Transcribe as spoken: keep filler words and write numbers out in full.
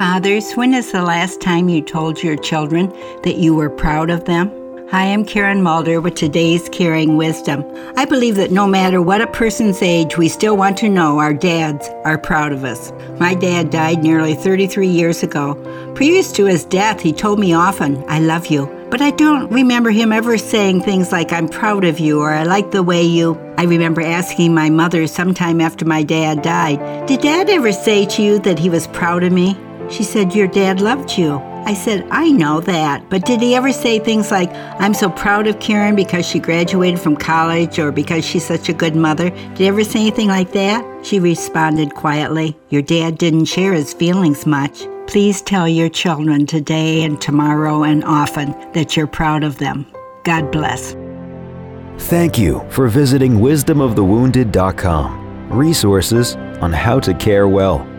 Fathers, when is the last time you told your children that you were proud of them? Hi, I'm Karen Mulder with today's Caring Wisdom. I believe that no matter what a person's age, we still want to know our dads are proud of us. My dad died nearly thirty-three years ago. Previous to his death, he told me often, "I love you." But I don't remember him ever saying things like, "I'm proud of you," or "I like the way you..." I remember asking my mother sometime after my dad died, "Did Dad ever say to you that he was proud of me?" She said, "Your dad loved you." I said, "I know that, but did he ever say things like, 'I'm so proud of Karen because she graduated from college,' or 'because she's such a good mother'? Did he ever say anything like that?" She responded quietly, "Your dad didn't share his feelings much." Please tell your children today and tomorrow and often that you're proud of them. God bless. Thank you for visiting wisdom of the wounded dot com. Resources on how to care well.